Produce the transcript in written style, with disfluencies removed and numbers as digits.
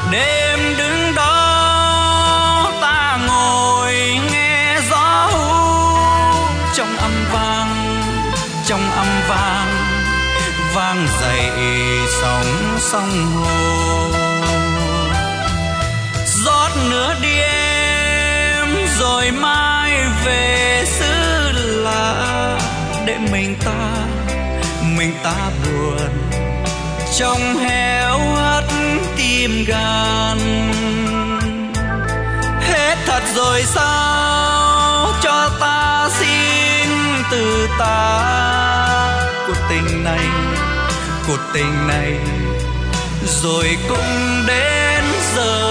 Đêm đứng đó ta ngồi nghe gió hú, trong âm vang vang dậy sóng sông hồ. Rót nửa đêm rồi mai về xứ lạ, để mình ta buồn trong héo hắt tim gan. Hết thật rồi sao, cho ta xin từ ta. Cuộc tình này rồi cũng đến giờ